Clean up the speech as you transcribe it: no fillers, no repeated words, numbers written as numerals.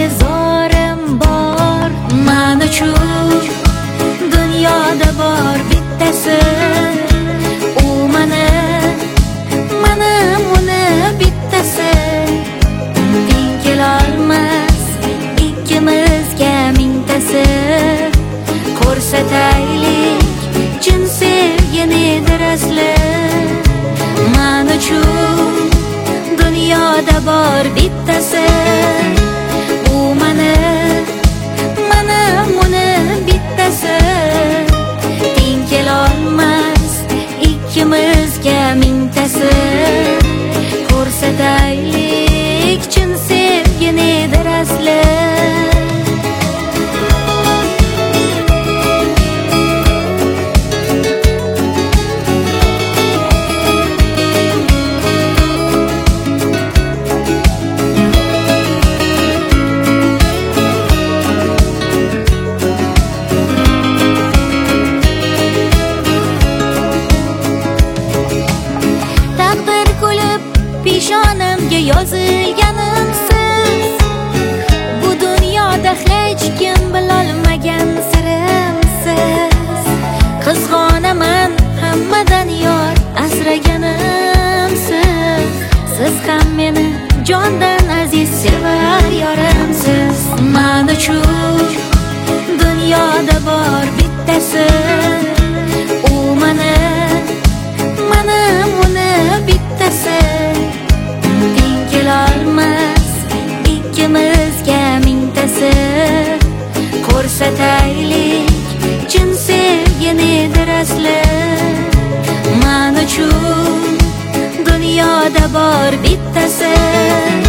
intizorim bor. Men uchun dunyoda bor bittasi, u menim uni bittasi. Teng kelolmas ikkimizga mingtasi. Ko'rsataylik chin sevginidir asli. Men uchun dunyoda bor bittasi, u menim uni bittasi. Teng kelolmas ikkimizga mingtasi. Ko'rsataylik chin sevginidir asli. Peshonamga yozilganimsiz, bu dunyoda hech kim bilolmagan sirimsiz. Qizg'onaman hammadan yor asraganimsiz. Siz ham meni jondan aziz sevar yorimsiz. Men uchun dunyoda bor bittasi, u menim uni bittasi. Kelolmas ikkimizga mingtasi. Ko'rsataylik chin sevginidir asli. Men uchun dunyoda bor bittasi,